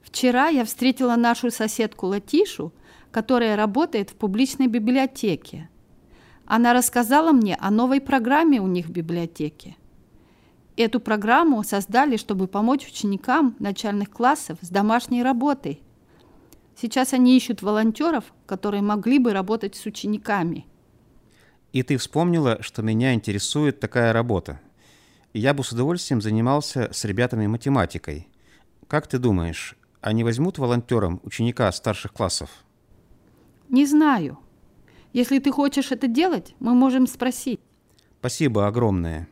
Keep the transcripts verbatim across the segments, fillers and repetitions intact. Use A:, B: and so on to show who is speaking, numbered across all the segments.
A: Вчера я встретила нашу соседку Латишу, которая работает в публичной библиотеке. Она рассказала мне о новой программе у них в библиотеке. Эту программу создали, чтобы помочь ученикам начальных классов с домашней работой. Сейчас они ищут волонтеров, которые могли бы работать с учениками.
B: И ты вспомнила, что меня интересует такая работа. Я бы с удовольствием занимался с ребятами математикой. Как ты думаешь, они возьмут волонтером ученика старших классов?
A: Не знаю. Если ты хочешь это делать, мы можем спросить.
B: Спасибо огромное.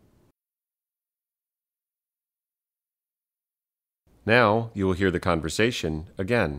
C: Now you will hear the conversation again.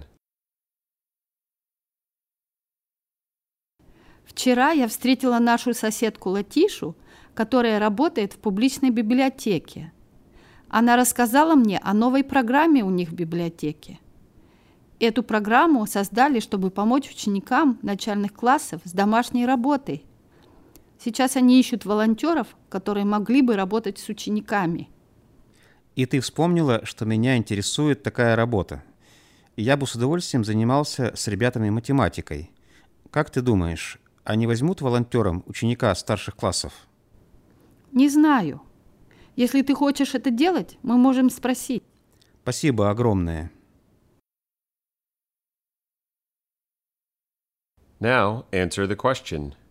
A: Вчера я встретила нашу соседку Латишу, которая работает в публичной библиотеке. Она рассказала мне о новой программе у них в библиотеке. Эту программу создали, чтобы помочь ученикам начальных классов с домашней работой. Сейчас они ищут волонтеров, которые могли бы работать с учениками.
B: И ты вспомнила, что меня интересует такая работа. Я бы с удовольствием занимался с ребятами математикой. Как ты думаешь, они возьмут волонтером ученика старших классов?
A: Не знаю. Если ты хочешь это делать, мы можем спросить.
B: Спасибо огромное.
C: Now answer the question.